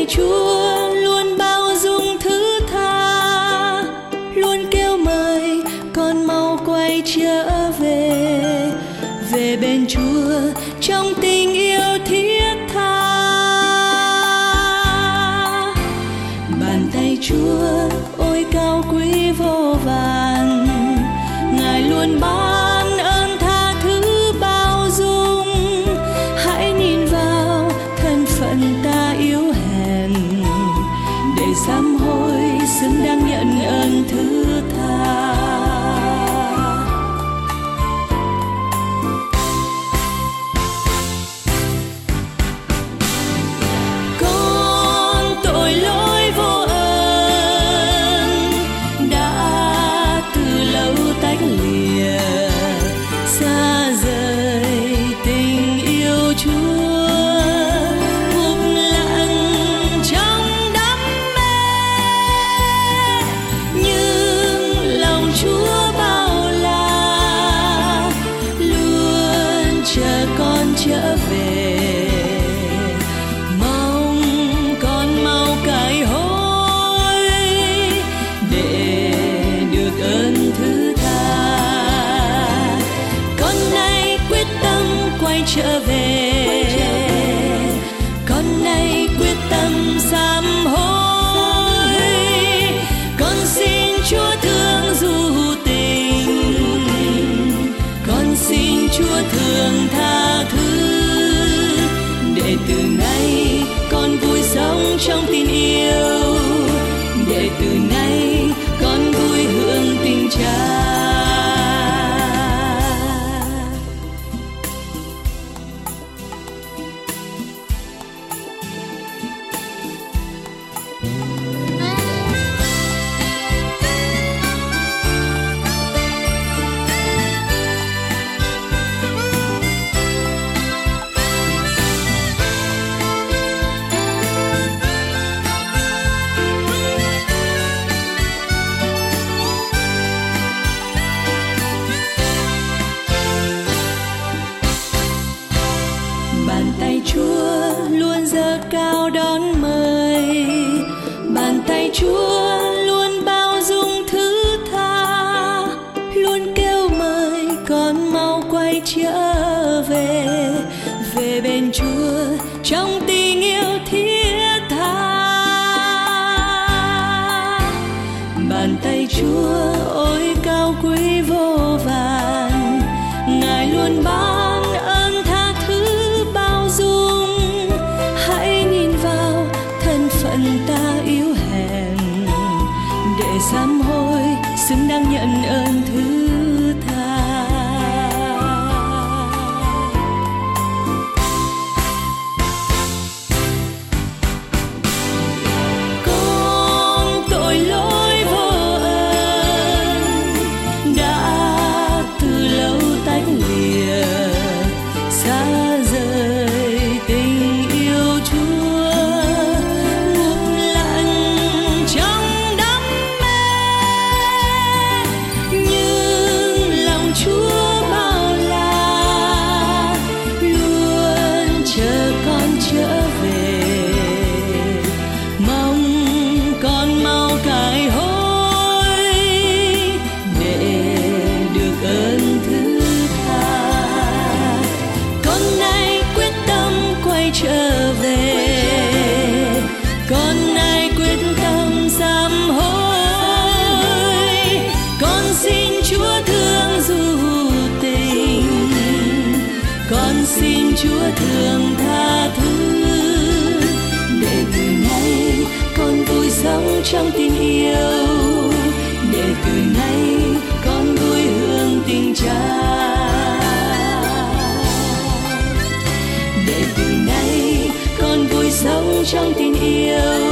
Chúa luôn bao dung thứ tha, luôn kêu mời con mau quay trở về, về bên Chúa trong tình yêu thiết tha. Bàn tay Chúa ôi cao quý vô vàn, Ngài luôn ban ơn tha thứ bao dung. Hãy nhìn vào thân phận ta yếu hèn, để sám hối xứng đáng nhận ơn thứ tha. Con tội lỗi vô ơn đã từ lâu tách lìa, xa rời tình yêu Chúa, ngục lặng trong đam mê. Nhưng lòng Chúa bao la, luôn chờ con trở về. Mong con mau cải hối để được ơn thứ tha. Con nay quyết tâm quay trở về, con nay quyết tâm sám hối. Con xin Chúa thương dù tình, con xin Chúa thương tha thứ, để từ nay con vui sống trong tin yêu, để từ nay con vui hưởng tình Cha. Bàn tay Chúa luôn giơ cao đón mời, bàn tay Chúa luôn bao dung thứ tha, luôn kêu mời con mau quay trở về, về bên Chúa trong tình yêu thiết tha. Bàn tay Chúa ôi cao quý vô vàn, Ngài luôn ban ơn tha thứ bao dung. Hãy nhìn vào thân phận ta yếu hèn, để sám hối xứng đáng nhận ơn thứ tha. Con tội lỗi vô ơn đã từ lâu tách lìa, xa rời tình yêu Chúa, ngục lặng trong đam mê. Nhưng lòng Chúa bao la, luôn chờ con trở về. Mong con mau cải hối để được ơn thứ tha. Con nay quyết tâm quay trở về, con nay quyết tâm sám hối. Con xin Chúa thương dù tình, con xin Chúa thương tha thứ, để từ nay con vui sống trong tình yêu, để từ nay con vui hưởng tình Cha. Để từ nay con vui sống trong tình yêu,